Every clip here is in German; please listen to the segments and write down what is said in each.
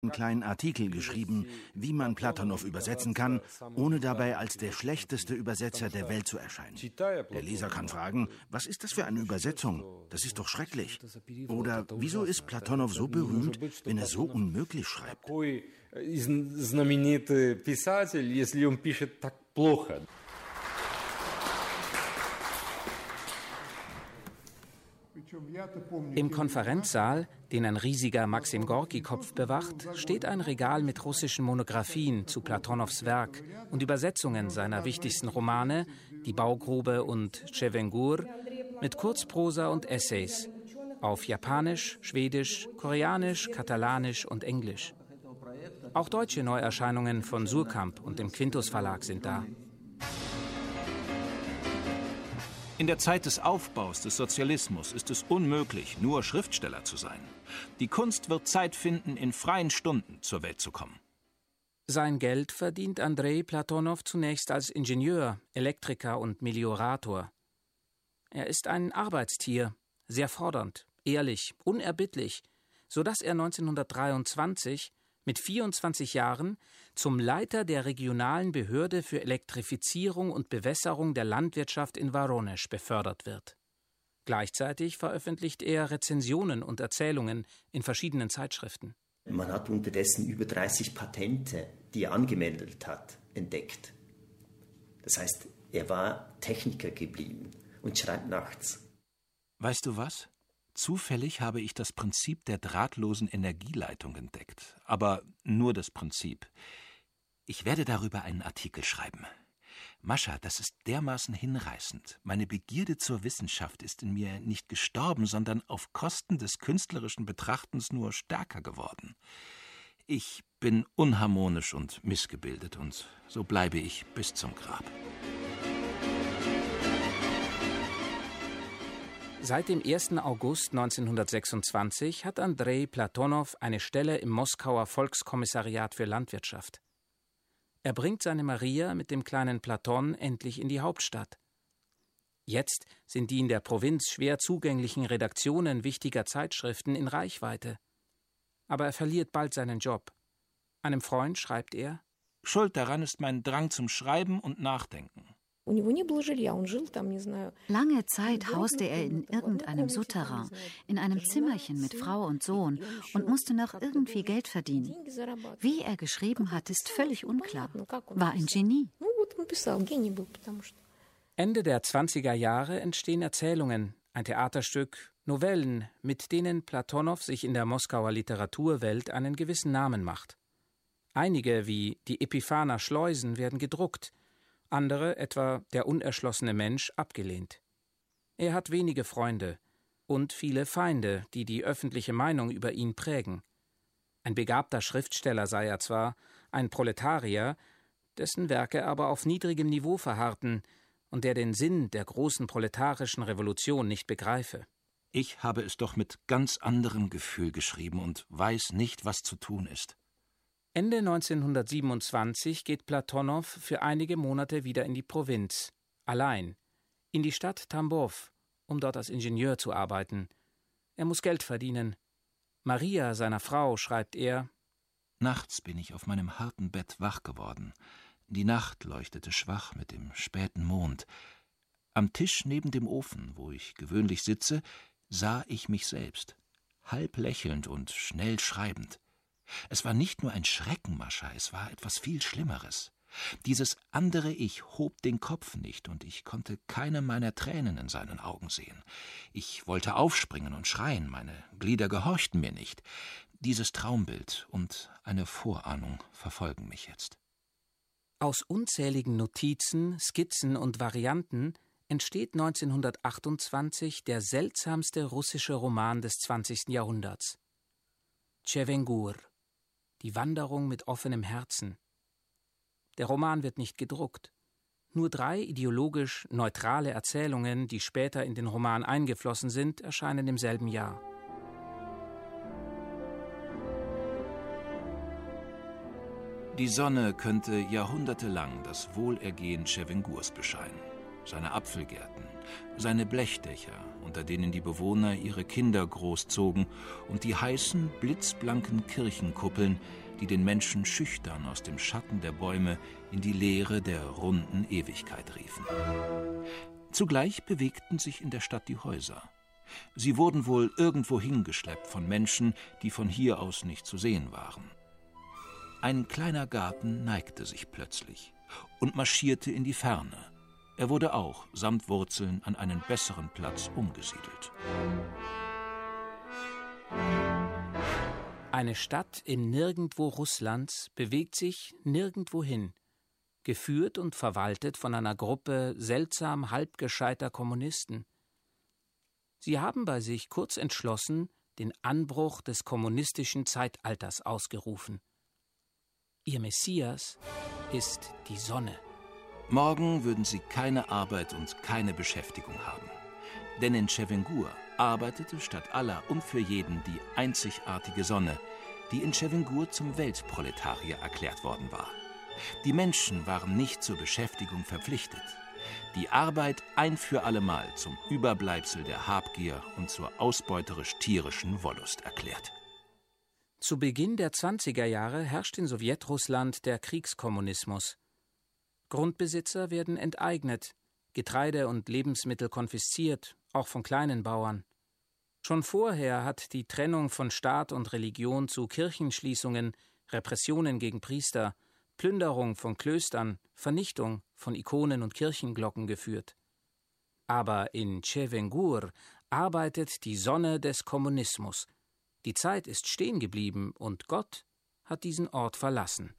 einen kleinen Artikel geschrieben, wie man Platonow übersetzen kann, ohne dabei als der schlechteste Übersetzer der Welt zu erscheinen. Der Leser kann fragen, was ist das für eine Übersetzung? Das ist doch schrecklich. Oder wieso ist Platonow so berühmt, wenn er so unmöglich schreibt? Im Konferenzsaal, den ein riesiger Maxim-Gorki-Kopf bewacht, steht ein Regal mit russischen Monographien zu Platonows Werk und Übersetzungen seiner wichtigsten Romane, Die Baugrube und Chevengur, mit Kurzprosa und Essays auf Japanisch, Schwedisch, Koreanisch, Katalanisch und Englisch. Auch deutsche Neuerscheinungen von Suhrkamp und dem Quintus Verlag sind da. In der Zeit des Aufbaus des Sozialismus ist es unmöglich, nur Schriftsteller zu sein. Die Kunst wird Zeit finden, in freien Stunden zur Welt zu kommen. Sein Geld verdient Andrei Platonow zunächst als Ingenieur, Elektriker und Meliorator. Er ist ein Arbeitstier, sehr fordernd, ehrlich, unerbittlich, sodass er 1923 mit 24 Jahren zum Leiter der regionalen Behörde für Elektrifizierung und Bewässerung der Landwirtschaft in Voronezh befördert wird. Gleichzeitig veröffentlicht er Rezensionen und Erzählungen in verschiedenen Zeitschriften. Man hat unterdessen über 30 Patente, die er angemeldet hat, entdeckt. Das heißt, er war Techniker geblieben und schreibt nachts. Weißt du was? Zufällig habe ich das Prinzip der drahtlosen Energieleitung entdeckt. Aber nur das Prinzip. Ich werde darüber einen Artikel schreiben. Mascha, das ist dermaßen hinreißend. Meine Begierde zur Wissenschaft ist in mir nicht gestorben, sondern auf Kosten des künstlerischen Betrachtens nur stärker geworden. Ich bin unharmonisch und missgebildet und so bleibe ich bis zum Grab. Seit dem 1. August 1926 hat Andrei Platonow eine Stelle im Moskauer Volkskommissariat für Landwirtschaft. Er bringt seine Maria mit dem kleinen Platon endlich in die Hauptstadt. Jetzt sind die in der Provinz schwer zugänglichen Redaktionen wichtiger Zeitschriften in Reichweite. Aber er verliert bald seinen Job. Einem Freund schreibt er: Schuld daran ist mein Drang zum Schreiben und Nachdenken. Lange Zeit hauste er in irgendeinem Souterrain, in einem Zimmerchen mit Frau und Sohn und musste noch irgendwie Geld verdienen. Wie er geschrieben hat, ist völlig unklar. War ein Genie. Ende der 20er Jahre entstehen Erzählungen, ein Theaterstück, Novellen, mit denen Platonow sich in der Moskauer Literaturwelt einen gewissen Namen macht. Einige, wie die Epiphaner Schleusen, werden gedruckt, andere, etwa Der unerschlossene Mensch, abgelehnt. Er hat wenige Freunde und viele Feinde, die die öffentliche Meinung über ihn prägen. Ein begabter Schriftsteller sei er zwar, ein Proletarier, dessen Werke aber auf niedrigem Niveau verharrten und der den Sinn der großen proletarischen Revolution nicht begreife. Ich habe es doch mit ganz anderem Gefühl geschrieben und weiß nicht, was zu tun ist. Ende 1927 geht Platonow für einige Monate wieder in die Provinz, allein, in die Stadt Tambov, um dort als Ingenieur zu arbeiten. Er muss Geld verdienen. Maria, seiner Frau, schreibt er: Nachts bin ich auf meinem harten Bett wach geworden. Die Nacht leuchtete schwach mit dem späten Mond. Am Tisch neben dem Ofen, wo ich gewöhnlich sitze, sah ich mich selbst, halb lächelnd und schnell schreibend. Es war nicht nur ein Schrecken, Mascha, es war etwas viel Schlimmeres. Dieses andere Ich hob den Kopf nicht, und ich konnte keine meiner Tränen in seinen Augen sehen. Ich wollte aufspringen und schreien, meine Glieder gehorchten mir nicht. Dieses Traumbild und eine Vorahnung verfolgen mich jetzt. Aus unzähligen Notizen, Skizzen und Varianten entsteht 1928 der seltsamste russische Roman des 20. Jahrhunderts. Chevengur, die Wanderung mit offenem Herzen. Der Roman wird nicht gedruckt. Nur 3 ideologisch neutrale Erzählungen, die später in den Roman eingeflossen sind, erscheinen im selben Jahr. Die Sonne könnte jahrhundertelang das Wohlergehen Chevengurs bescheinen. seine Apfelgärten, seine Blechdächer, unter denen die Bewohner ihre Kinder großzogen, und die heißen, blitzblanken Kirchenkuppeln, die den Menschen schüchtern aus dem Schatten der Bäume in die Leere der runden Ewigkeit riefen. Zugleich bewegten sich in der Stadt die Häuser. Sie wurden wohl irgendwo hingeschleppt von Menschen, die von hier aus nicht zu sehen waren. Ein kleiner Garten neigte sich plötzlich und marschierte in die Ferne. Er wurde auch samt Wurzeln an einen besseren Platz umgesiedelt. Eine Stadt im Nirgendwo Russlands bewegt sich nirgendwohin, geführt und verwaltet von einer Gruppe seltsam halbgescheiter Kommunisten. Sie haben bei sich kurz entschlossen den Anbruch des kommunistischen Zeitalters ausgerufen. Ihr Messias ist die Sonne. Morgen würden sie keine Arbeit und keine Beschäftigung haben. Denn in Chevengur arbeitete statt aller und für jeden die einzigartige Sonne, die in Chevengur zum Weltproletarier erklärt worden war. Die Menschen waren nicht zur Beschäftigung verpflichtet. Die Arbeit ein für allemal zum Überbleibsel der Habgier und zur ausbeuterisch-tierischen Wollust erklärt. Zu Beginn der 20er Jahre herrscht in Sowjetrussland der Kriegskommunismus. Grundbesitzer werden enteignet, Getreide und Lebensmittel konfisziert, auch von kleinen Bauern. Schon vorher hat die Trennung von Staat und Religion zu Kirchenschließungen, Repressionen gegen Priester, Plünderung von Klöstern, Vernichtung von Ikonen und Kirchenglocken geführt. Aber in Chevengur arbeitet die Sonne des Kommunismus. Die Zeit ist stehen geblieben und Gott hat diesen Ort verlassen.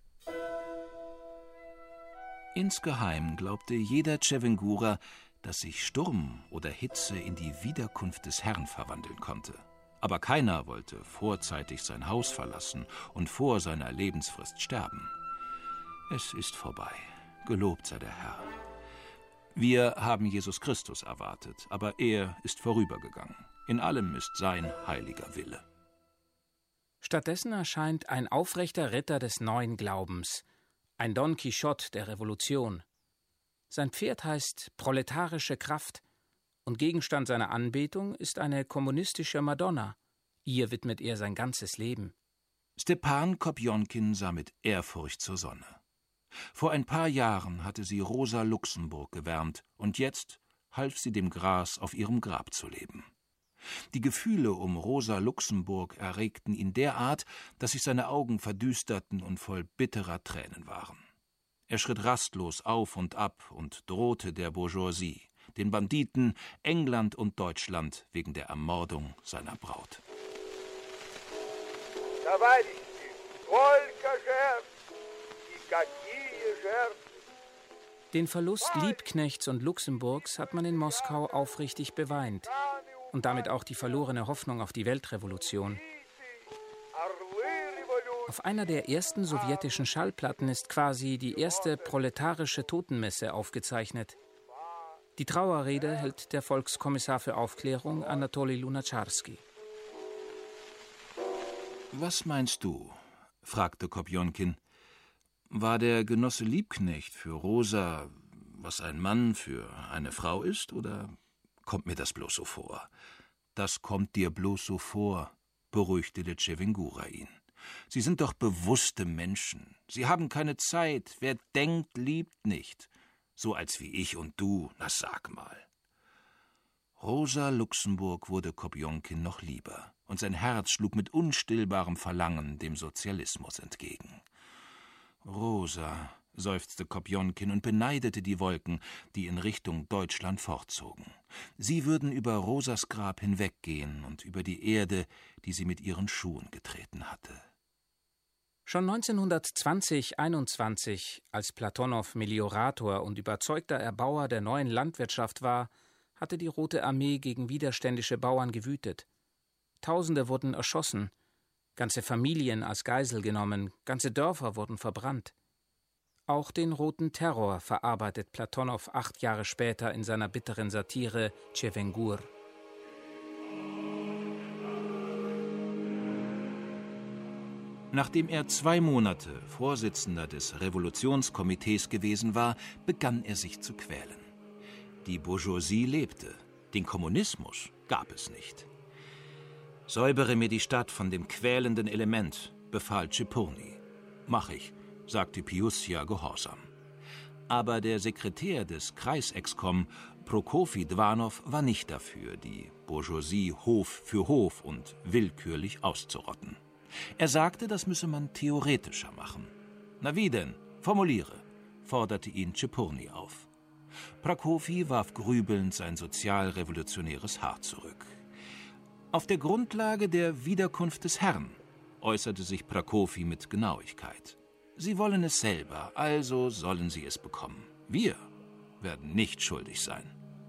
Insgeheim glaubte jeder Chevengurer, dass sich Sturm oder Hitze in die Wiederkunft des Herrn verwandeln konnte. Aber keiner wollte vorzeitig sein Haus verlassen und vor seiner Lebensfrist sterben. Es ist vorbei. Gelobt sei der Herr. Wir haben Jesus Christus erwartet, aber er ist vorübergegangen. In allem ist sein heiliger Wille. Stattdessen erscheint ein aufrechter Ritter des neuen Glaubens, ein Don Quixote der Revolution. Sein Pferd heißt proletarische Kraft und Gegenstand seiner Anbetung ist eine kommunistische Madonna. Ihr widmet er sein ganzes Leben. Stepan Kopjonkin sah mit Ehrfurcht zur Sonne. Vor ein paar Jahren hatte sie Rosa Luxemburg gewärmt und jetzt half sie dem Gras auf ihrem Grab zu leben. Die Gefühle um Rosa Luxemburg erregten ihn derart, dass sich seine Augen verdüsterten und voll bitterer Tränen waren. Er schritt rastlos auf und ab und drohte der Bourgeoisie, den Banditen, England und Deutschland wegen der Ermordung seiner Braut. Den Verlust Liebknechts und Luxemburgs hat man in Moskau aufrichtig beweint und damit auch die verlorene Hoffnung auf die Weltrevolution. Auf einer der ersten sowjetischen Schallplatten ist quasi die erste proletarische Totenmesse aufgezeichnet. Die Trauerrede hält der Volkskommissar für Aufklärung Anatoli Lunacharsky. »Was meinst du?« fragte Kopjonkin. »War der Genosse Liebknecht für Rosa, was ein Mann für eine Frau ist, oder kommt mir das bloß so vor?« »Das kommt dir bloß so vor«, beruhigte der Chevengurer ihn. »Sie sind doch bewusste Menschen. Sie haben keine Zeit. Wer denkt, liebt nicht. So als wie ich und du, na sag mal.« Rosa Luxemburg wurde Kopjonkin noch lieber, und sein Herz schlug mit unstillbarem Verlangen dem Sozialismus entgegen. »Rosa«, seufzte Kopjonkin und beneidete die Wolken, die in Richtung Deutschland fortzogen. Sie würden über Rosas Grab hinweggehen und über die Erde, die sie mit ihren Schuhen getreten hatte. Schon 1920/21, als Platonow Meliorator und überzeugter Erbauer der neuen Landwirtschaft war, hatte die Rote Armee gegen widerständische Bauern gewütet. Tausende wurden erschossen, ganze Familien als Geisel genommen, ganze Dörfer wurden verbrannt. Auch den roten Terror verarbeitet Platonow 8 Jahre später in seiner bitteren Satire Chevengur. Nachdem er 2 Monate Vorsitzender des Revolutionskomitees gewesen war, begann er sich zu quälen. Die Bourgeoisie lebte. Den Kommunismus gab es nicht. »Säubere mir die Stadt von dem quälenden Element«, befahl Czipurny. »Mach ich«, sagte Piussia gehorsam. Aber der Sekretär des Kreisexkom, Prokofij Dwanow, war nicht dafür, die Bourgeoisie Hof für Hof und willkürlich auszurotten. Er sagte, das müsse man theoretischer machen. »Na wie denn? Formuliere«, forderte ihn Czipurny auf. Prokofij warf grübelnd sein sozialrevolutionäres Haar zurück. »Auf der Grundlage der Wiederkunft des Herrn«, äußerte sich Prokofij mit Genauigkeit. »Sie wollen es selber, also sollen Sie es bekommen. Wir werden nicht schuldig sein.«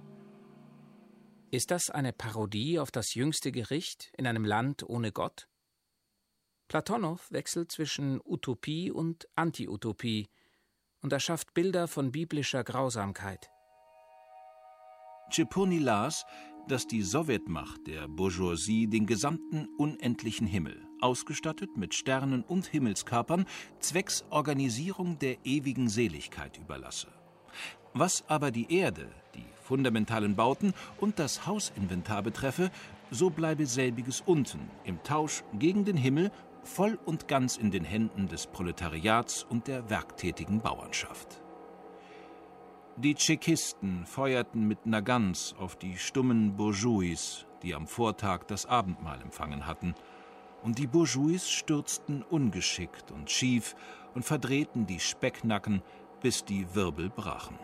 Ist das eine Parodie auf das jüngste Gericht in einem Land ohne Gott? Platonow wechselt zwischen Utopie und Anti-Utopie und erschafft Bilder von biblischer Grausamkeit. Czipurny las, dass die Sowjetmacht der Bourgeoisie den gesamten unendlichen Himmel, ausgestattet mit Sternen und Himmelskörpern, zwecks Organisierung der ewigen Seligkeit überlasse. Was aber die Erde, die fundamentalen Bauten und das Hausinventar betreffe, so bleibe selbiges unten, im Tausch gegen den Himmel, voll und ganz in den Händen des Proletariats und der werktätigen Bauernschaft. Die Tschekisten feuerten mit Nagants auf die stummen Bourgeois, die am Vortag das Abendmahl empfangen hatten, und die Bourgeois stürzten ungeschickt und schief und verdrehten die Specknacken, bis die Wirbel brachen.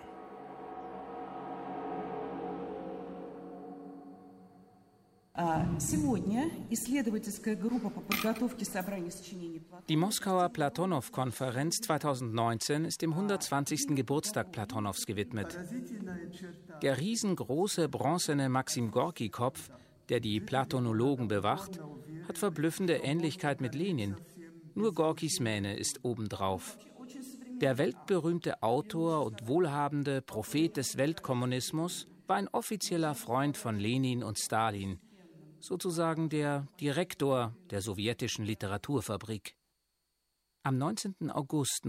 Die Moskauer Platonow-Konferenz 2019 ist dem 120. Geburtstag Platonows gewidmet. Der riesengroße bronzene Maxim-Gorki-Kopf, der die Platonologen bewacht, hat verblüffende Ähnlichkeit mit Lenin. Nur Gorkis Mähne ist obendrauf. Der weltberühmte Autor und wohlhabende Prophet des Weltkommunismus war ein offizieller Freund von Lenin und Stalin, sozusagen der Direktor der sowjetischen Literaturfabrik. Am 19. August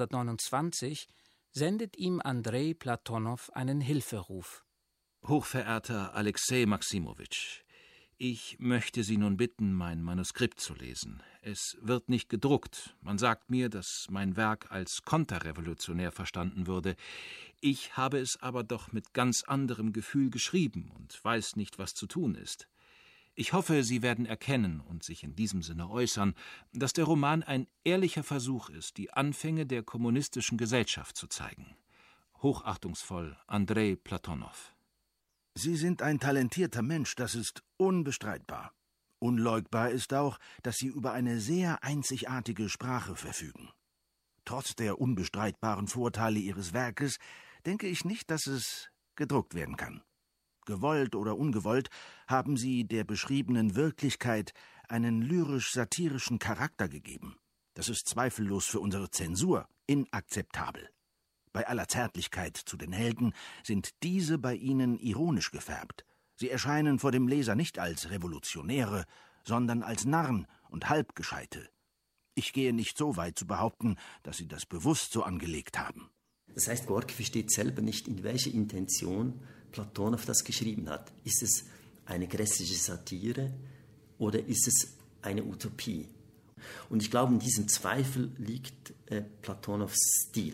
1929 sendet ihm Andrei Platonow einen Hilferuf. »Hochverehrter Alexei Maximowitsch, ich möchte Sie nun bitten, mein Manuskript zu lesen. Es wird nicht gedruckt. Man sagt mir, dass mein Werk als konterrevolutionär verstanden würde. Ich habe es aber doch mit ganz anderem Gefühl geschrieben und weiß nicht, was zu tun ist. Ich hoffe, Sie werden erkennen und sich in diesem Sinne äußern, dass der Roman ein ehrlicher Versuch ist, die Anfänge der kommunistischen Gesellschaft zu zeigen. Hochachtungsvoll, Andrei Platonow.« Sie sind ein talentierter Mensch, das ist unbestreitbar. Unleugbar ist auch, dass Sie über eine sehr einzigartige Sprache verfügen. Trotz der unbestreitbaren Vorteile Ihres Werkes denke ich nicht, dass es gedruckt werden kann. Gewollt oder ungewollt, haben Sie der beschriebenen Wirklichkeit einen lyrisch-satirischen Charakter gegeben. Das ist zweifellos für unsere Zensur inakzeptabel. Bei aller Zärtlichkeit zu den Helden sind diese bei Ihnen ironisch gefärbt. Sie erscheinen vor dem Leser nicht als Revolutionäre, sondern als Narren und Halbgescheite. Ich gehe nicht so weit zu behaupten, dass Sie das bewusst so angelegt haben. Das heißt, Gorki versteht selber nicht, in welcher Intention Platonow das geschrieben hat. Ist es eine grässliche Satire oder ist es eine Utopie? Und ich glaube, in diesem Zweifel liegt Platonows Stil.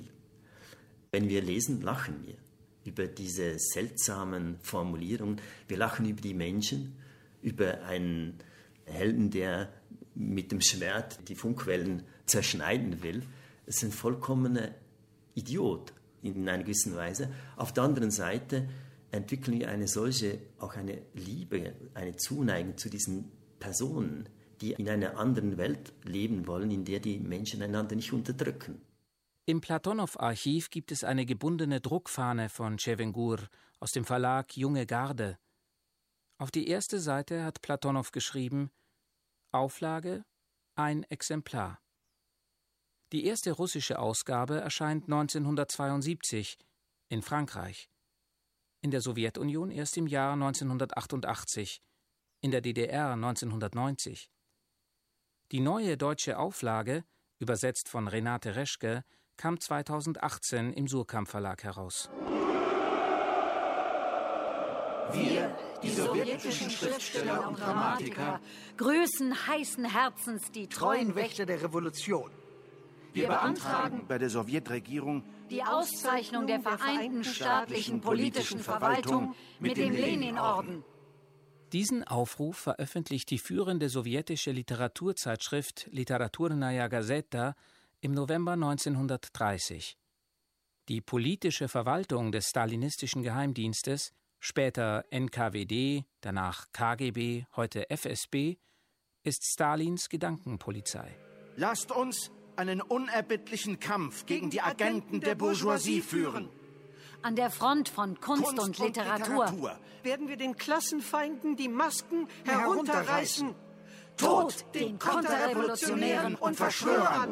Wenn wir lesen, lachen wir über diese seltsamen Formulierungen. Wir lachen über die Menschen, über einen Helden, der mit dem Schwert die Funkwellen zerschneiden will. Es ist ein vollkommener Idiot in einer gewissen Weise. Auf der anderen Seite entwickeln wir auch eine Liebe, eine Zuneigung zu diesen Personen, die in einer anderen Welt leben wollen, in der die Menschen einander nicht unterdrücken. Im Platonow-Archiv gibt es eine gebundene Druckfahne von Chevengur aus dem Verlag Junge Garde. Auf die erste Seite hat Platonow geschrieben: Auflage 1 Exemplar. Die erste russische Ausgabe erscheint 1972 in Frankreich, in der Sowjetunion erst im Jahr 1988, in der DDR 1990. Die neue deutsche Auflage, übersetzt von Renate Reschke, kam 2018 im Suhrkamp Verlag heraus. Wir, die sowjetischen Schriftsteller und Dramatiker, grüßen heißen Herzens die treuen Wächter der Revolution. Wir beantragen bei der Sowjetregierung die Auszeichnung der Vereinten Staatlichen Politischen Verwaltung mit dem Lenin-Orden. Diesen Aufruf veröffentlicht die führende sowjetische Literaturzeitschrift Literaturnaya Gazeta im November 1930. Die politische Verwaltung des stalinistischen Geheimdienstes, später NKWD, danach KGB, heute FSB, ist Stalins Gedankenpolizei. Lasst uns einen unerbittlichen Kampf gegen die Agenten der Bourgeoisie führen. An der Front von Kunst und Literatur werden wir den Klassenfeinden die Masken herunterreißen. Tod den Konterrevolutionären und Verschwörern!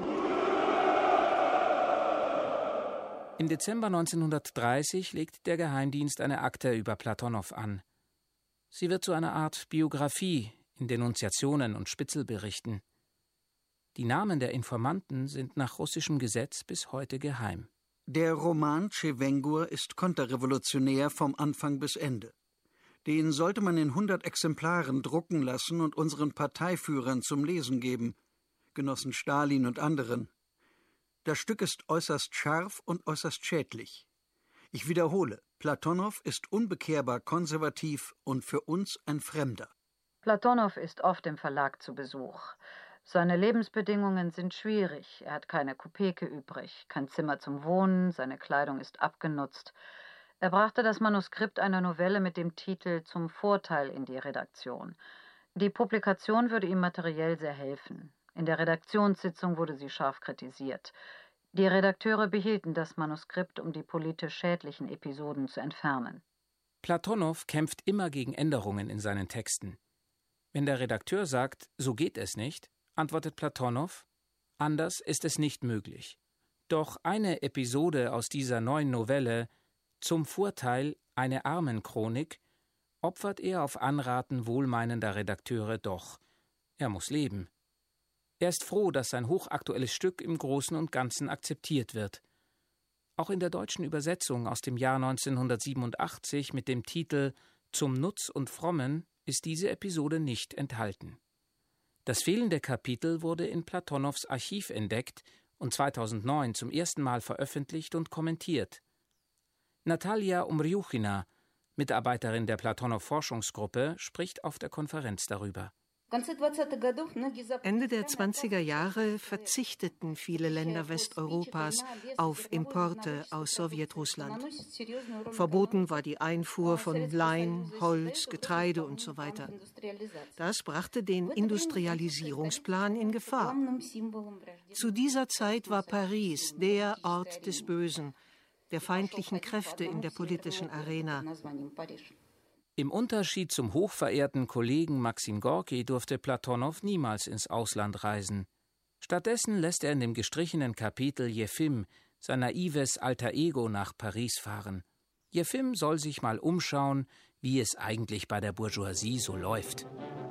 Im Dezember 1930 legt der Geheimdienst eine Akte über Platonow an. Sie wird zu einer Art Biografie in Denunziationen und Spitzelberichten. Die Namen der Informanten sind nach russischem Gesetz bis heute geheim. Der Roman Tschewengur ist konterrevolutionär vom Anfang bis Ende. Den sollte man in 100 Exemplaren drucken lassen und unseren Parteiführern zum Lesen geben, Genossen Stalin und anderen. Das Stück ist äußerst scharf und äußerst schädlich. Ich wiederhole, Platonow ist unbekehrbar konservativ und für uns ein Fremder. Platonow ist oft im Verlag zu Besuch. Seine Lebensbedingungen sind schwierig. Er hat keine Kopeke übrig, kein Zimmer zum Wohnen, seine Kleidung ist abgenutzt. Er brachte das Manuskript einer Novelle mit dem Titel »Zum Vorteil« in die Redaktion. Die Publikation würde ihm materiell sehr helfen. In der Redaktionssitzung wurde sie scharf kritisiert. Die Redakteure behielten das Manuskript, um die politisch schädlichen Episoden zu entfernen. Platonow kämpft immer gegen Änderungen in seinen Texten. Wenn der Redakteur sagt, so geht es nicht, antwortet Platonow, anders ist es nicht möglich. Doch eine Episode aus dieser neuen Novelle, Zum Vorteil, eine Armenchronik, opfert er auf Anraten wohlmeinender Redakteure doch. Er muss leben. Er ist froh, dass sein hochaktuelles Stück im Großen und Ganzen akzeptiert wird. Auch in der deutschen Übersetzung aus dem Jahr 1987 mit dem Titel Zum Nutz und Frommen ist diese Episode nicht enthalten. Das fehlende Kapitel wurde in Platonows Archiv entdeckt und 2009 zum ersten Mal veröffentlicht und kommentiert. Natalia Umrjuchina, Mitarbeiterin der Platonow-Forschungsgruppe, spricht auf der Konferenz darüber. Ende der 20er Jahre verzichteten viele Länder Westeuropas auf Importe aus Sowjetrussland. Verboten war die Einfuhr von Lein, Holz, Getreide und so weiter. Das brachte den Industrialisierungsplan in Gefahr. Zu dieser Zeit war Paris der Ort des Bösen, der feindlichen Kräfte in der politischen Arena. Im Unterschied zum hochverehrten Kollegen Maxim Gorki durfte Platonow niemals ins Ausland reisen. Stattdessen lässt er in dem gestrichenen Kapitel Jefim sein naives Alter Ego nach Paris fahren. Jefim soll sich mal umschauen, wie es eigentlich bei der Bourgeoisie so läuft.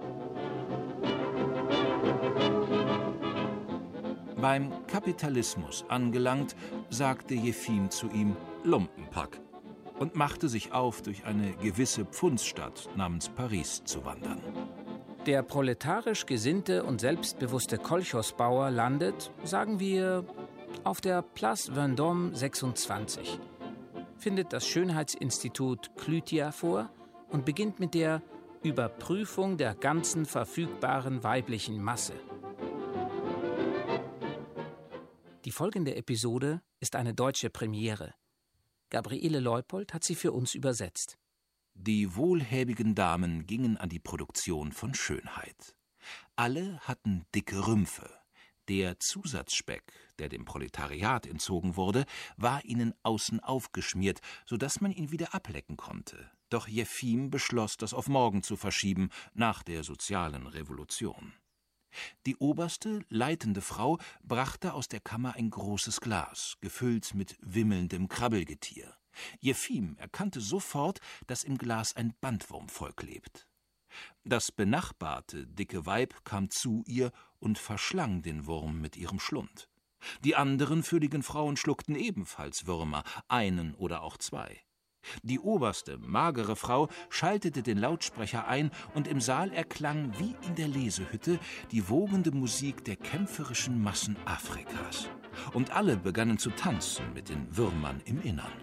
Beim Kapitalismus angelangt, sagte Jefim zu ihm Lumpenpack und machte sich auf, durch eine gewisse Pfundsstadt namens Paris zu wandern. Der proletarisch gesinnte und selbstbewusste Kolchosbauer landet, sagen wir, auf der Place Vendôme 26, findet das Schönheitsinstitut Clytia vor und beginnt mit der Überprüfung der ganzen verfügbaren weiblichen Masse. Die folgende Episode ist eine deutsche Premiere. Gabriele Leupold hat sie für uns übersetzt. Die wohlhäbigen Damen gingen an die Produktion von Schönheit. Alle hatten dicke Rümpfe. Der Zusatzspeck, der dem Proletariat entzogen wurde, war ihnen außen aufgeschmiert, sodass man ihn wieder ablecken konnte. Doch Jefim beschloss, das auf morgen zu verschieben, nach der sozialen Revolution. Die oberste, leitende Frau brachte aus der Kammer ein großes Glas, gefüllt mit wimmelndem Krabbelgetier. Jefim erkannte sofort, dass im Glas ein Bandwurmvolk lebt. Das benachbarte, dicke Weib kam zu ihr und verschlang den Wurm mit ihrem Schlund. Die anderen fülligen Frauen schluckten ebenfalls Würmer, einen oder auch zwei. Die oberste, magere Frau schaltete den Lautsprecher ein und im Saal erklang wie in der Lesehütte die wogende Musik der kämpferischen Massen Afrikas. Und alle begannen zu tanzen mit den Würmern im Innern.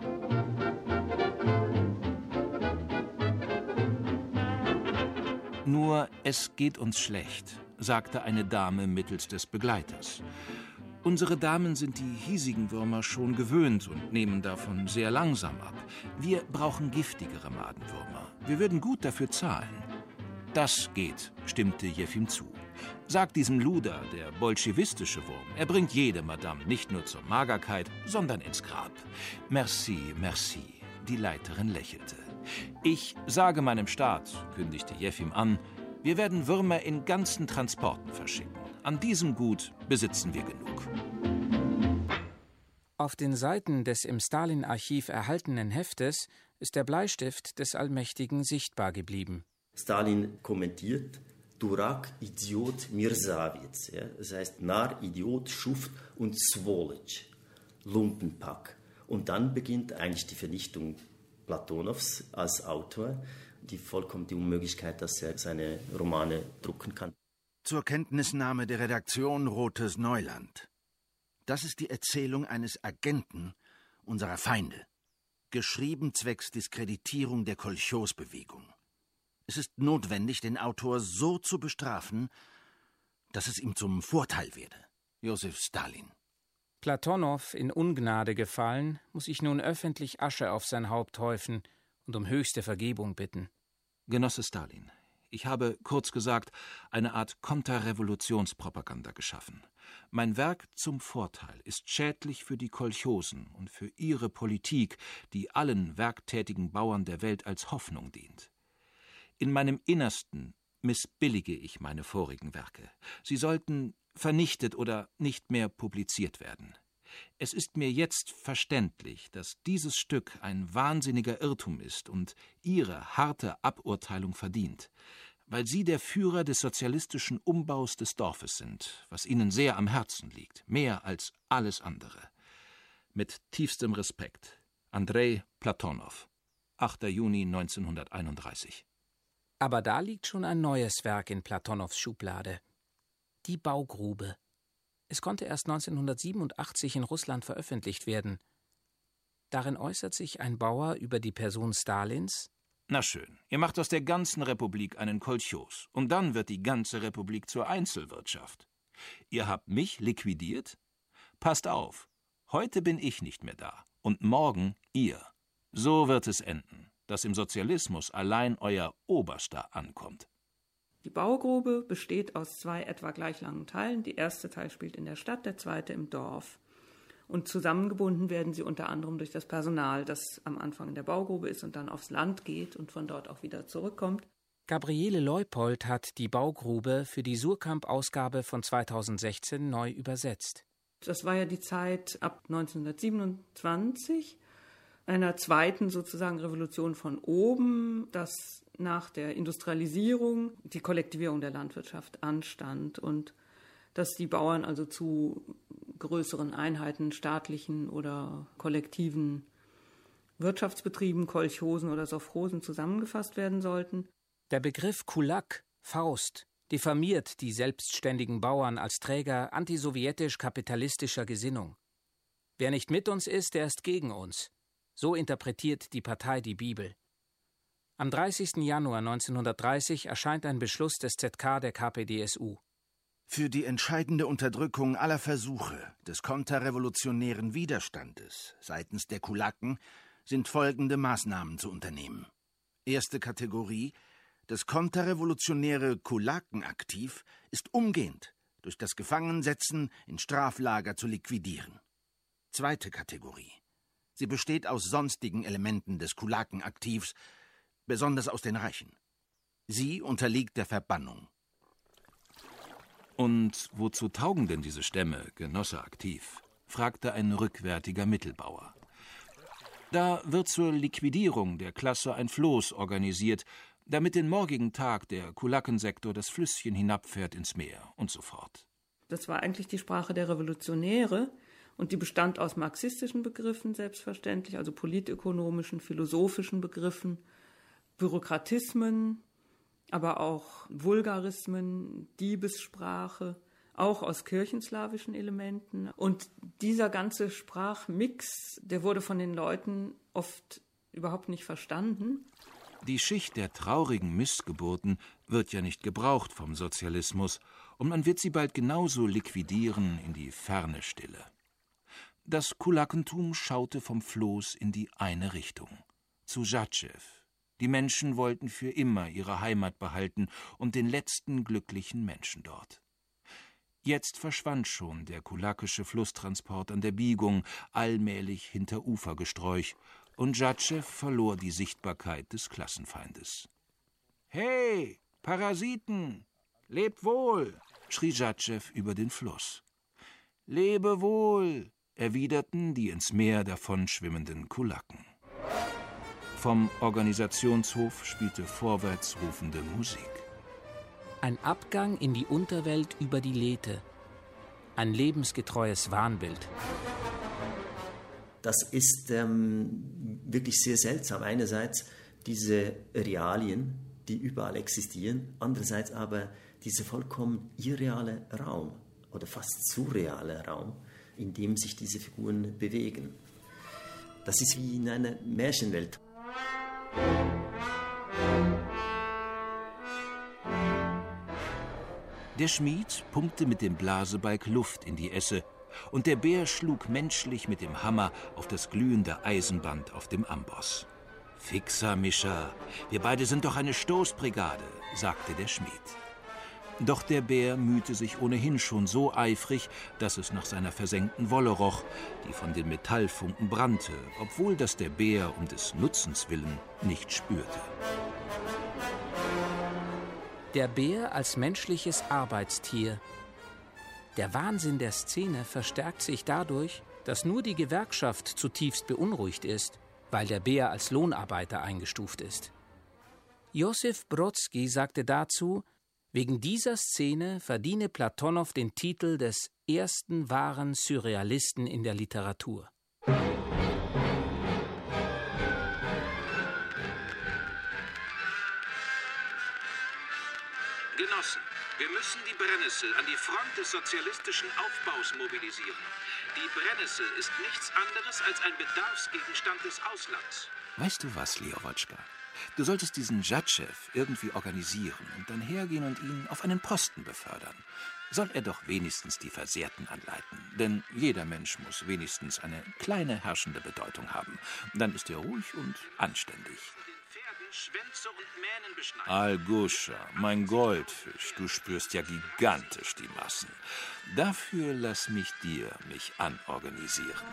Nur es geht uns schlecht, sagte eine Dame mittels des Begleiters. Unsere Damen sind die hiesigen Würmer schon gewöhnt und nehmen davon sehr langsam ab. Wir brauchen giftigere Madenwürmer. Wir würden gut dafür zahlen. Das geht, stimmte Jefim zu. Sag diesem Luder, der bolschewistische Wurm, er bringt jede Madame nicht nur zur Magerkeit, sondern ins Grab. Merci, merci, die Leiterin lächelte. Ich sage meinem Staat, kündigte Jefim an, wir werden Würmer in ganzen Transporten verschicken. An diesem Gut besitzen wir genug. Auf den Seiten des im Stalin-Archiv erhaltenen Heftes ist der Bleistift des Allmächtigen sichtbar geblieben. Stalin kommentiert, Durak, Idiot, Mirsawitz. Ja? Das heißt Narr, Idiot, Schuft und Swolec, Lumpenpack. Und dann beginnt eigentlich die Vernichtung Platonows als Autor, die vollkommen die Unmöglichkeit, dass er seine Romane drucken kann. Zur Kenntnisnahme der Redaktion Rotes Neuland. Das ist die Erzählung eines Agenten unserer Feinde, geschrieben zwecks Diskreditierung der Kolchosbewegung. Es ist notwendig, den Autor so zu bestrafen, dass es ihm zum Vorteil werde. Josef Stalin. Platonow in Ungnade gefallen, muss ich nun öffentlich Asche auf sein Haupt häufen und um höchste Vergebung bitten. Genosse Stalin, ich habe, kurz gesagt, eine Art Konterrevolutionspropaganda geschaffen. Mein Werk zum Vorteil ist schädlich für die Kolchosen und für ihre Politik, die allen werktätigen Bauern der Welt als Hoffnung dient. In meinem Innersten missbillige ich meine vorigen Werke. Sie sollten vernichtet oder nicht mehr publiziert werden. Es ist mir jetzt verständlich, dass dieses Stück ein wahnsinniger Irrtum ist und Ihre harte Aburteilung verdient, weil Sie der Führer des sozialistischen Umbaus des Dorfes sind, was Ihnen sehr am Herzen liegt, mehr als alles andere. Mit tiefstem Respekt, Andrei Platonow, 8. Juni 1931. Aber da liegt schon ein neues Werk in Platonows Schublade. Die Baugrube. Es konnte erst 1987 in Russland veröffentlicht werden. Darin äußert sich ein Bauer über die Person Stalins. Na schön, ihr macht aus der ganzen Republik einen Kolchos und dann wird die ganze Republik zur Einzelwirtschaft. Ihr habt mich liquidiert? Passt auf, heute bin ich nicht mehr da und morgen ihr. So wird es enden, dass im Sozialismus allein euer Oberster ankommt. Die Baugrube besteht aus 2 etwa gleich langen Teilen. Der erste Teil spielt in der Stadt, der zweite im Dorf. Und zusammengebunden werden sie unter anderem durch das Personal, das am Anfang in der Baugrube ist und dann aufs Land geht und von dort auch wieder zurückkommt. Gabriele Leupold hat die Baugrube für die Surkamp-Ausgabe von 2016 neu übersetzt. Das war ja die Zeit ab 1927, einer zweiten sozusagen Revolution von oben, dass nach der Industrialisierung die Kollektivierung der Landwirtschaft anstand und dass die Bauern also zu größeren Einheiten, staatlichen oder kollektiven Wirtschaftsbetrieben, Kolchosen oder Sowchosen zusammengefasst werden sollten. Der Begriff Kulak, Faust, diffamiert die selbstständigen Bauern als Träger antisowjetisch-kapitalistischer Gesinnung. Wer nicht mit uns ist, der ist gegen uns. So interpretiert die Partei die Bibel. Am 30. Januar 1930 erscheint ein Beschluss des ZK der KPdSU. Für die entscheidende Unterdrückung aller Versuche des konterrevolutionären Widerstandes seitens der Kulaken sind folgende Maßnahmen zu unternehmen. Erste Kategorie: Das konterrevolutionäre Kulakenaktiv ist umgehend durch das Gefangensetzen in Straflager zu liquidieren. Zweite Kategorie: Sie besteht aus sonstigen Elementen des Kulakenaktivs, besonders aus den Reichen. Sie unterliegt der Verbannung. Und wozu taugen denn diese Stämme, Genosse aktiv? Fragte ein rückwärtiger Mittelbauer. Da wird zur Liquidierung der Klasse ein Floß organisiert, damit den morgigen Tag der Kulakensektor das Flüsschen hinabfährt ins Meer und so fort. Das war eigentlich die Sprache der Revolutionäre Und die bestand aus marxistischen Begriffen, selbstverständlich, also politökonomischen, philosophischen Begriffen, Bürokratismen, aber auch Vulgarismen, Diebessprache, auch aus kirchenslawischen Elementen. Und dieser ganze Sprachmix, der wurde von den Leuten oft überhaupt nicht verstanden. Die Schicht der traurigen Missgeburten wird ja nicht gebraucht vom Sozialismus, und man wird sie bald genauso liquidieren in die ferne Stille. Das Kulakentum schaute vom Floß in die eine Richtung, zu Žatčev. Die Menschen wollten für immer ihre Heimat behalten und den letzten glücklichen Menschen dort. Jetzt verschwand schon der kulakische Flusstransport an der Biegung, allmählich hinter Ufergesträuch, und Žatčev verlor die Sichtbarkeit des Klassenfeindes. »Hey, Parasiten, lebt wohl«, schrie Žatčev über den Fluss. »Lebe wohl«, erwiderten die ins Meer davonschwimmenden Kulaken. Vom Organisationshof spielte vorwärtsrufende Musik. Ein Abgang in die Unterwelt über die Lethe. Ein lebensgetreues Wahnbild. Das ist wirklich sehr seltsam. Einerseits diese Realien, die überall existieren, andererseits aber dieser vollkommen irreale Raum oder fast surreale Raum, in dem sich diese Figuren bewegen. Das ist wie in einer Märchenwelt. Der Schmied pumpte mit dem Blasebalg Luft in die Esse, und der Bär schlug menschlich mit dem Hammer auf das glühende Eisenband auf dem Amboss. »Fixer, Mischa, wir beide sind doch eine Stoßbrigade«, sagte der Schmied. Doch der Bär mühte sich ohnehin schon so eifrig, dass es nach seiner versenkten Wolle roch, die von den Metallfunken brannte, obwohl das der Bär um des Nutzens willen nicht spürte. Der Bär als menschliches Arbeitstier. Der Wahnsinn der Szene verstärkt sich dadurch, dass nur die Gewerkschaft zutiefst beunruhigt ist, weil der Bär als Lohnarbeiter eingestuft ist. Josif Brodsky sagte dazu, wegen dieser Szene verdiene Platonow den Titel des ersten wahren Surrealisten in der Literatur. Genossen, wir müssen die Brennnessel an die Front des sozialistischen Aufbaus mobilisieren. Die Brennnessel ist nichts anderes als ein Bedarfsgegenstand des Auslands. Weißt du was, Ljowotschka? Du solltest diesen Žatčev irgendwie organisieren und dann hergehen und ihn auf einen Posten befördern. Soll er doch wenigstens die Versehrten anleiten. Denn jeder Mensch muss wenigstens eine kleine herrschende Bedeutung haben. Dann ist er ruhig und anständig. Alguscha, mein Goldfisch, du spürst ja gigantisch die Massen. Dafür lass mich anorganisieren.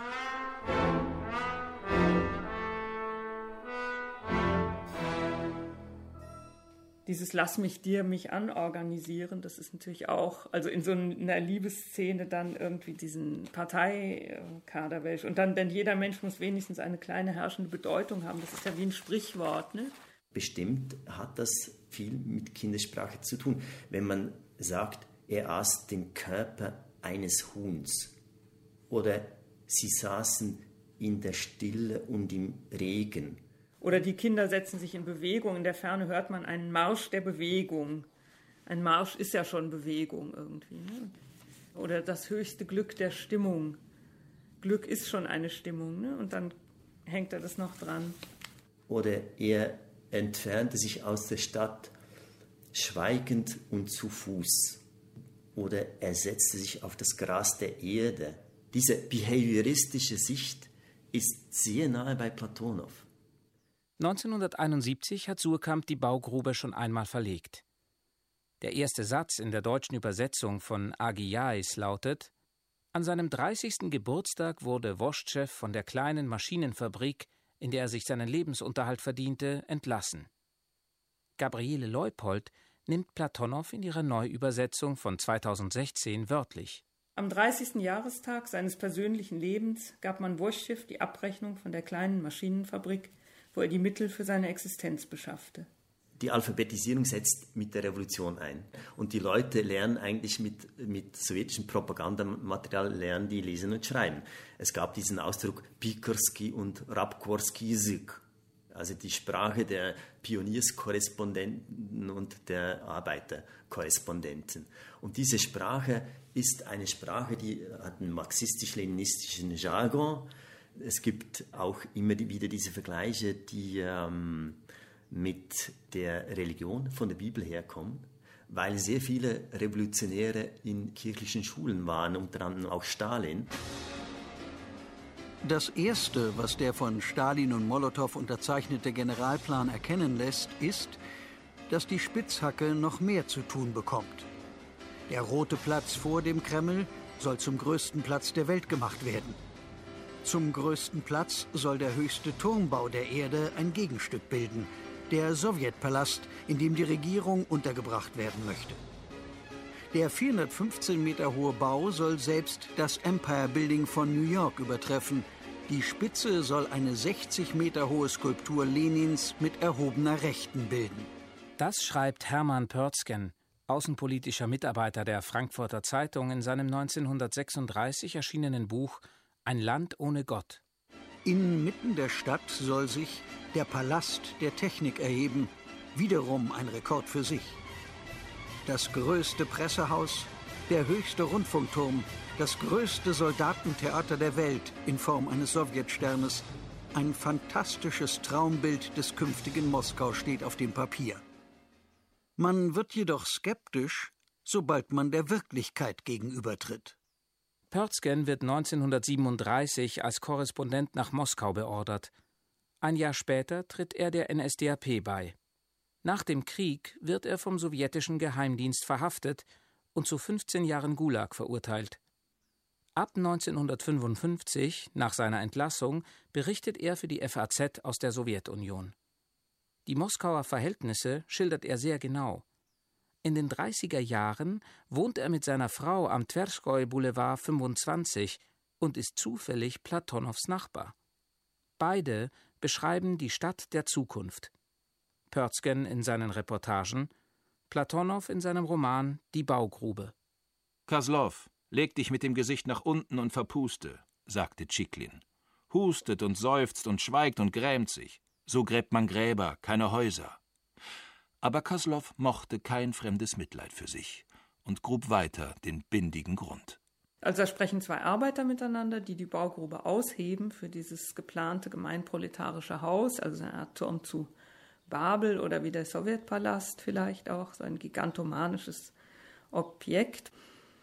Dieses Lass mich anorganisieren, das ist natürlich auch, also in so einer Liebesszene dann irgendwie diesen Parteikaderwelsch. Und dann, denn jeder Mensch muss wenigstens eine kleine herrschende Bedeutung haben. Das ist ja wie ein Sprichwort, ne? Bestimmt hat das viel mit Kindersprache zu tun. Wenn man sagt, er aß den Körper eines Huhns oder sie saßen in der Stille und im Regen. Oder die Kinder setzen sich in Bewegung. In der Ferne hört man einen Marsch der Bewegung. Ein Marsch ist ja schon Bewegung irgendwie. Ne? Oder das höchste Glück der Stimmung. Glück ist schon eine Stimmung. Ne? Und dann hängt er das noch dran. Oder er entfernte sich aus der Stadt schweigend und zu Fuß. Oder er setzte sich auf das Gras der Erde. Diese behavioristische Sicht ist sehr nahe bei Platonow. 1971 hat Suhrkamp die Baugrube schon einmal verlegt. Der erste Satz in der deutschen Übersetzung von Agiais lautet: An seinem 30. Geburtstag wurde Voschtschew von der kleinen Maschinenfabrik, in der er sich seinen Lebensunterhalt verdiente, entlassen. Gabriele Leupold nimmt Platonow in ihrer Neuübersetzung von 2016 wörtlich. Am 30. Jahrestag seines persönlichen Lebens gab man Voschtschew die Abrechnung von der kleinen Maschinenfabrik, wo er die Mittel für seine Existenz beschaffte. Die Alphabetisierung setzt mit der Revolution ein. Und die Leute lernen eigentlich mit sowjetischem Propagandamaterial lernen die lesen und schreiben. Es gab diesen Ausdruck Pikerski und Rabkorski Язык, also die Sprache der Pionierskorrespondenten und der Arbeiterkorrespondenten. Und diese Sprache ist eine Sprache, die hat einen marxistisch-leninistischen Jargon. Es gibt auch immer wieder diese Vergleiche, die mit der Religion von der Bibel herkommen, weil sehr viele Revolutionäre in kirchlichen Schulen waren, unter anderem auch Stalin. Das Erste, was der von Stalin und Molotow unterzeichnete Generalplan erkennen lässt, ist, dass die Spitzhacke noch mehr zu tun bekommt. Der Rote Platz vor dem Kreml soll zum größten Platz der Welt gemacht werden. Zum größten Platz soll der höchste Turmbau der Erde ein Gegenstück bilden, der Sowjetpalast, in dem die Regierung untergebracht werden möchte. Der 415 Meter hohe Bau soll selbst das Empire Building von New York übertreffen. Die Spitze soll eine 60 Meter hohe Skulptur Lenins mit erhobener Rechten bilden. Das schreibt Hermann Pörzgen, außenpolitischer Mitarbeiter der Frankfurter Zeitung, in seinem 1936 erschienenen Buch »Ein Land ohne Gott«. Inmitten der Stadt soll sich der Palast der Technik erheben, wiederum ein Rekord für sich. Das größte Pressehaus, der höchste Rundfunkturm, das größte Soldatentheater der Welt in Form eines Sowjetsternes. Ein fantastisches Traumbild des künftigen Moskau steht auf dem Papier. Man wird jedoch skeptisch, sobald man der Wirklichkeit gegenübertritt. Pörzgen wird 1937 als Korrespondent nach Moskau beordert. Ein Jahr später tritt er der NSDAP bei. Nach dem Krieg wird er vom sowjetischen Geheimdienst verhaftet und zu 15 Jahren Gulag verurteilt. Ab 1955, nach seiner Entlassung, berichtet er für die FAZ aus der Sowjetunion. Die Moskauer Verhältnisse schildert er sehr genau. In den 30er Jahren wohnt er mit seiner Frau am Twerskoi Boulevard 25 und ist zufällig Platonows Nachbar. Beide beschreiben die Stadt der Zukunft. Pörzgen in seinen Reportagen, Platonow in seinem Roman »Die Baugrube«. »Kaslow, leg dich mit dem Gesicht nach unten und verpuste«, sagte Tschiklin. »Hustet und seufzt und schweigt und grämt sich. So gräbt man Gräber, keine Häuser.« Aber Kaslow mochte kein fremdes Mitleid für sich und grub weiter den bindigen Grund. Also da sprechen zwei Arbeiter miteinander, die die Baugrube ausheben für dieses geplante gemeinproletarische Haus, also eine Art Turm zu Babel oder wie der Sowjetpalast vielleicht auch, so ein gigantomanisches Objekt.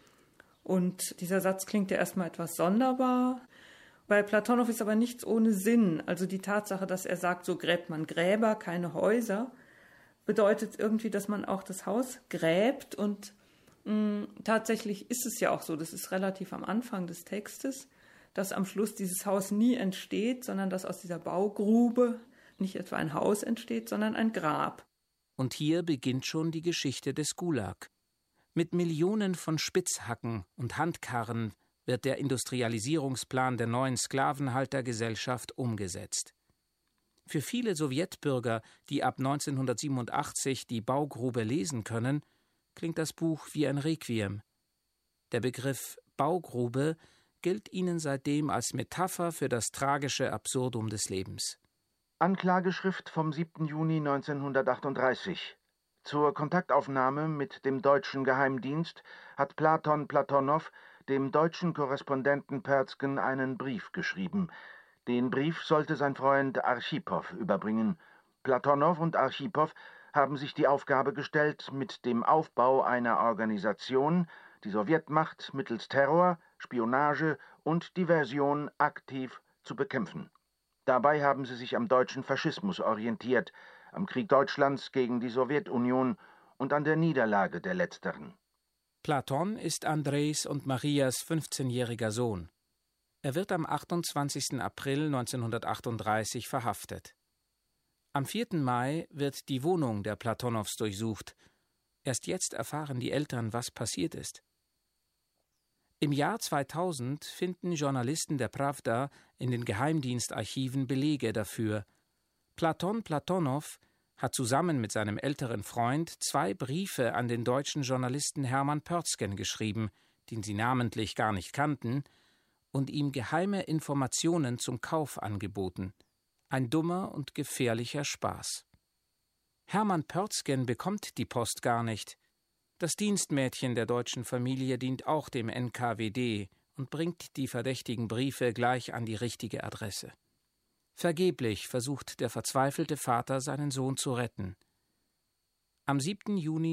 Und dieser Satz klingt ja erstmal etwas sonderbar. Bei Platonow ist aber nichts ohne Sinn. Also die Tatsache, dass er sagt, so gräbt man Gräber, keine Häuser, bedeutet irgendwie, dass man auch das Haus gräbt. Und tatsächlich ist es ja auch so, das ist relativ am Anfang des Textes, dass am Schluss dieses Haus nie entsteht, sondern dass aus dieser Baugrube nicht etwa ein Haus entsteht, sondern ein Grab. Und hier beginnt schon die Geschichte des Gulag. Mit Millionen von Spitzhacken und Handkarren wird der Industrialisierungsplan der neuen Sklavenhaltergesellschaft umgesetzt. Für viele Sowjetbürger, die ab 1987 die Baugrube lesen können, klingt das Buch wie ein Requiem. Der Begriff Baugrube gilt ihnen seitdem als Metapher für das tragische Absurdum des Lebens. Anklageschrift vom 7. Juni 1938. Zur Kontaktaufnahme mit dem deutschen Geheimdienst hat Platon Platonow dem deutschen Korrespondenten Pörzgen einen Brief geschrieben. Den Brief sollte sein Freund Archipow überbringen. Platonow und Archipow haben sich die Aufgabe gestellt, mit dem Aufbau einer Organisation die Sowjetmacht mittels Terror, Spionage und Diversion aktiv zu bekämpfen. Dabei haben sie sich am deutschen Faschismus orientiert, am Krieg Deutschlands gegen die Sowjetunion und an der Niederlage der letzteren. Platon ist Andrejs und Marias 15-jähriger Sohn. Er wird am 28. April 1938 verhaftet. Am 4. Mai wird die Wohnung der Platonows durchsucht. Erst jetzt erfahren die Eltern, was passiert ist. Im Jahr 2000 finden Journalisten der Prawda in den Geheimdienstarchiven Belege dafür. Platon Platonow hat zusammen mit seinem älteren Freund 2 Briefe an den deutschen Journalisten Hermann Pörzgen geschrieben, den sie namentlich gar nicht kannten, und ihm geheime Informationen zum Kauf angeboten. Ein dummer und gefährlicher Spaß. Hermann Pörzgen bekommt die Post gar nicht. Das Dienstmädchen der deutschen Familie dient auch dem NKWD und bringt die verdächtigen Briefe gleich an die richtige Adresse. Vergeblich versucht der verzweifelte Vater, seinen Sohn zu retten. Am 7. Juni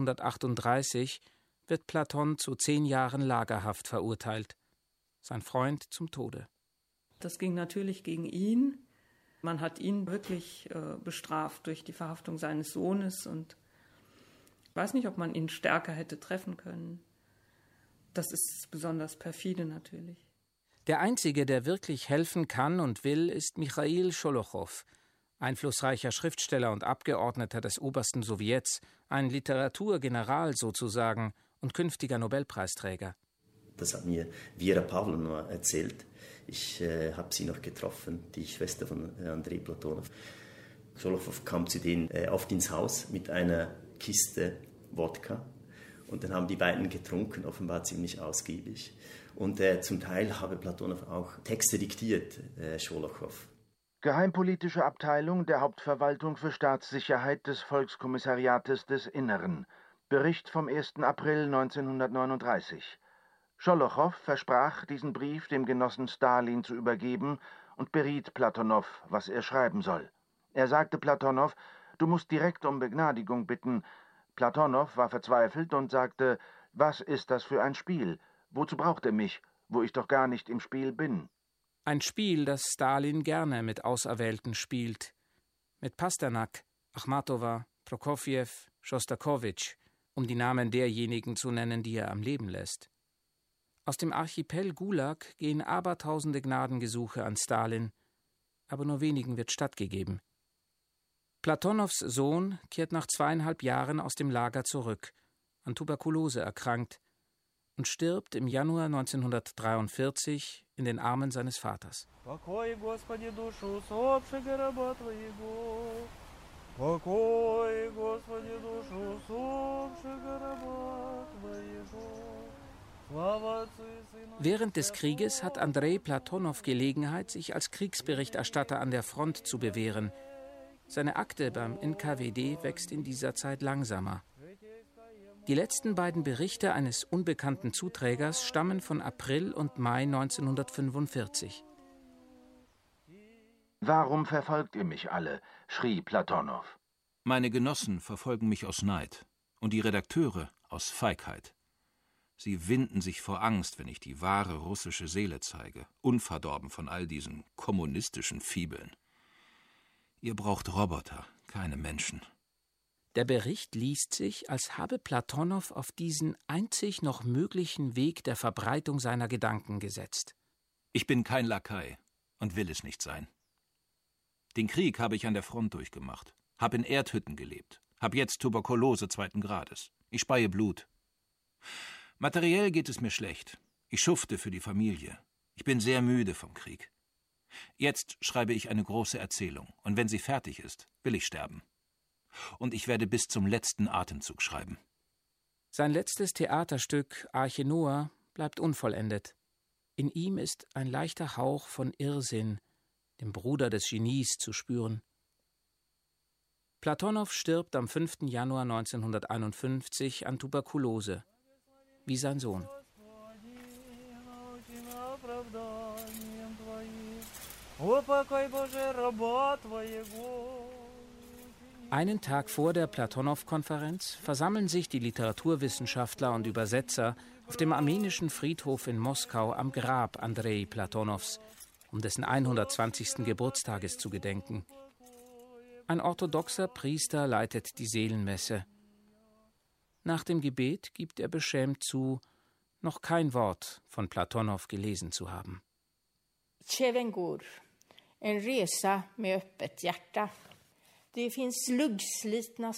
1938 wird Platon zu 10 Jahren Lagerhaft verurteilt, sein Freund zum Tode. Das ging natürlich gegen ihn. Man hat ihn wirklich bestraft durch die Verhaftung seines Sohnes und ich weiß nicht, ob man ihn stärker hätte treffen können. Das ist besonders perfide natürlich. Der Einzige, der wirklich helfen kann und will, ist Michail Scholochow, einflussreicher Schriftsteller und Abgeordneter des obersten Sowjets, ein Literaturgeneral sozusagen und künftiger Nobelpreisträger. Das hat mir Vera Pawlowna erzählt. Ich habe sie noch getroffen, die Schwester von Andrei Platonow. Scholochow kam zu denen oft ins Haus mit einer Kiste Wodka. Und dann haben die beiden getrunken, offenbar ziemlich ausgiebig. Und zum Teil habe Platonow auch Texte diktiert, Scholochow. Geheimpolitische Abteilung der Hauptverwaltung für Staatssicherheit des Volkskommissariates des Inneren. Bericht vom 1. April 1939. Scholochow versprach, diesen Brief dem Genossen Stalin zu übergeben und beriet Platonow, was er schreiben soll. Er sagte Platonow, du musst direkt um Begnadigung bitten. Platonow war verzweifelt und sagte, was ist das für ein Spiel? Wozu braucht er mich, wo ich doch gar nicht im Spiel bin? Ein Spiel, das Stalin gerne mit Auserwählten spielt. Mit Pasternak, Achmatowa, Prokofjew, Schostakowitsch, um die Namen derjenigen zu nennen, die er am Leben lässt. Aus dem Archipel Gulag gehen abertausende Gnadengesuche an Stalin, aber nur wenigen wird stattgegeben. Platonows Sohn kehrt nach 2,5 Jahren aus dem Lager zurück, an Tuberkulose erkrankt, und stirbt im Januar 1943 in den Armen seines Vaters. Während des Krieges hat Andrei Platonow Gelegenheit, sich als Kriegsberichterstatter an der Front zu bewähren. Seine Akte beim NKWD wächst in dieser Zeit langsamer. Die letzten beiden Berichte eines unbekannten Zuträgers stammen von April und Mai 1945. Warum verfolgt ihr mich alle? Schrie Platonow. Meine Genossen verfolgen mich aus Neid und die Redakteure aus Feigheit. Sie winden sich vor Angst, wenn ich die wahre russische Seele zeige, unverdorben von all diesen kommunistischen Fibeln. Ihr braucht Roboter, keine Menschen. Der Bericht liest sich, als habe Platonow auf diesen einzig noch möglichen Weg der Verbreitung seiner Gedanken gesetzt. Ich bin kein Lakai und will es nicht sein. Den Krieg habe ich an der Front durchgemacht, habe in Erdhütten gelebt, habe jetzt Tuberkulose 2. Grades. Ich speie Blut. Materiell geht es mir schlecht. Ich schufte für die Familie. Ich bin sehr müde vom Krieg. Jetzt schreibe ich eine große Erzählung, und wenn sie fertig ist, will ich sterben. Und ich werde bis zum letzten Atemzug schreiben. Sein letztes Theaterstück Arche Noah bleibt unvollendet. In ihm ist ein leichter Hauch von Irrsinn, dem Bruder des Genies, zu spüren. Platonow stirbt am 5. Januar 1951 an Tuberkulose, wie sein Sohn. Einen Tag vor der Platonow-Konferenz versammeln sich die Literaturwissenschaftler und Übersetzer auf dem armenischen Friedhof in Moskau am Grab Andrei Platonows, um dessen 120. Geburtstages zu gedenken. Ein orthodoxer Priester leitet die Seelenmesse. Nach dem Gebet gibt er beschämt zu, noch kein Wort von Platonow gelesen zu haben. Chevengur, en resa med öppet hjärta. Det finns luggslitna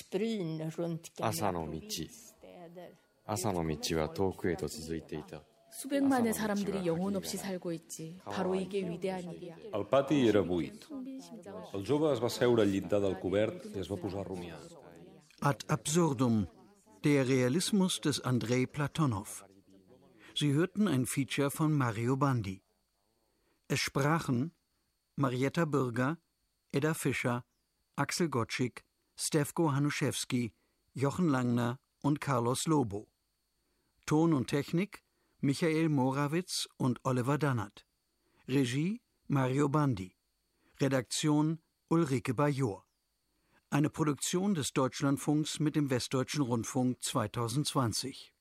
skogsbryn runt gamla provinsstäder. 朝の道は遠くへと続いていた。 수백만의 사람들이 영혼 없이 살고 있지. 바로 이게 위대한 일이야. El pati era buit. El jove es va seure al llindar del cobert i es va posar a rumiar. Ad absurdum, der Realismus des Andrei Platonow. Sie hörten ein Feature von Mario Bandi. Es sprachen Marietta Bürger, Edda Fischer, Axel Gottschig, Stefko Hanuszewski, Jochen Langner und Carlos Lobo. Ton und Technik Michael Morawitz und Oliver Dannert. Regie Mario Bandi. Redaktion Ulrike Bajor. Eine Produktion des Deutschlandfunks mit dem Westdeutschen Rundfunk 2020.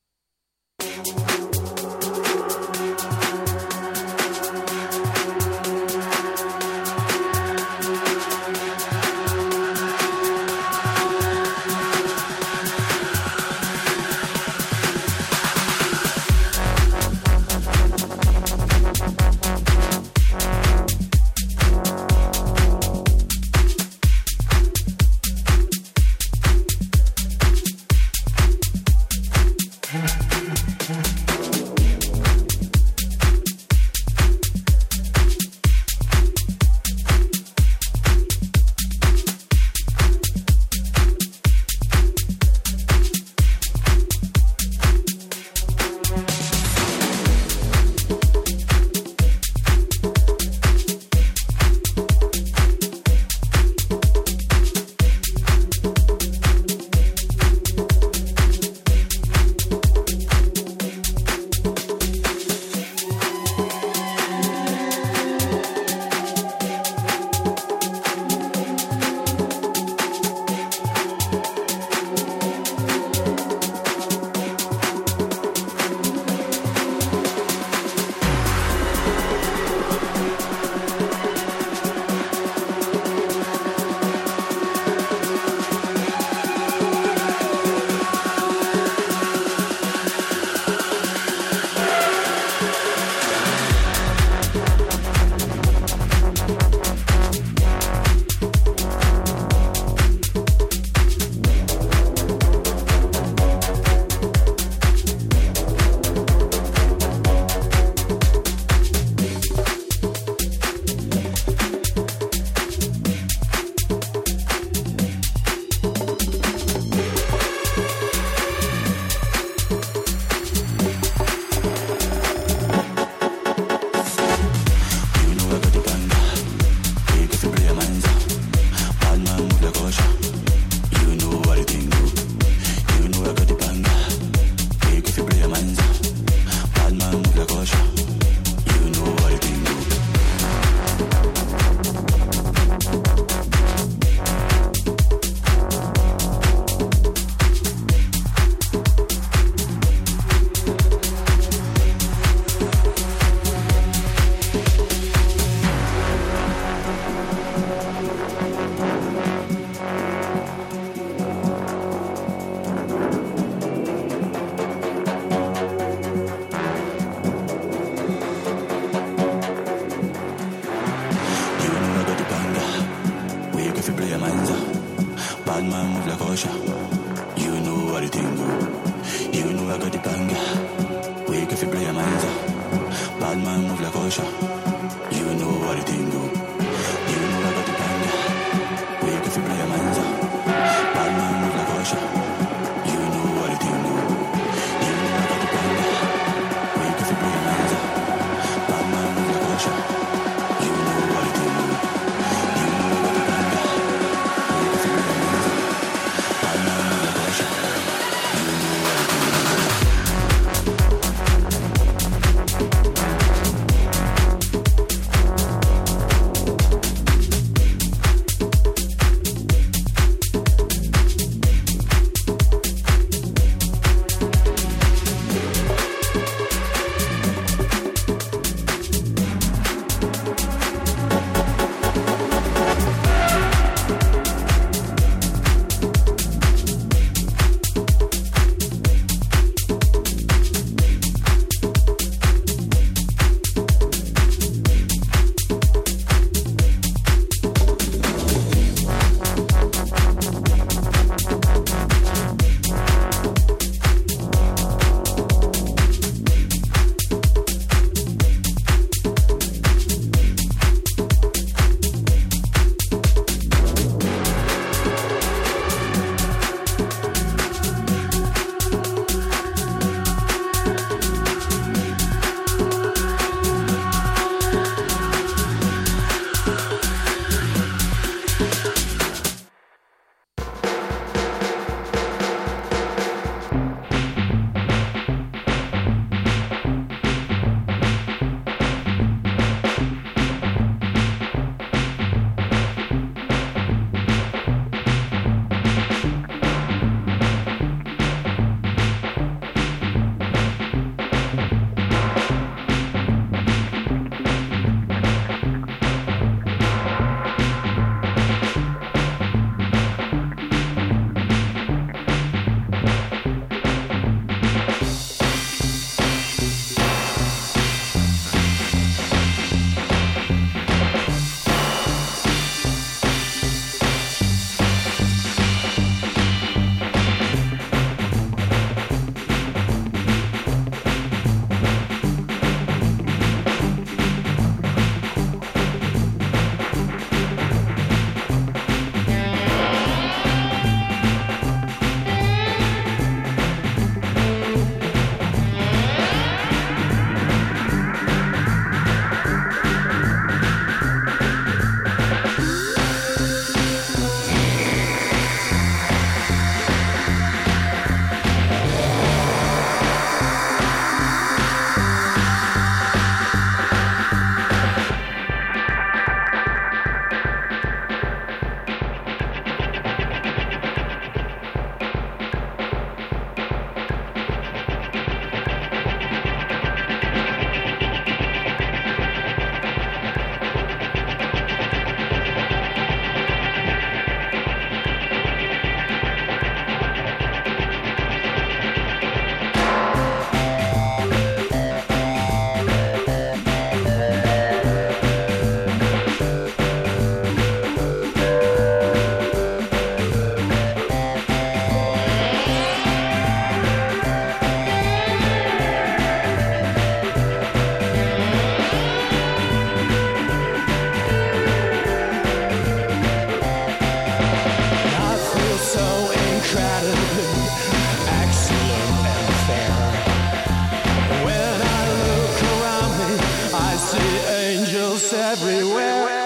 chaos everywhere.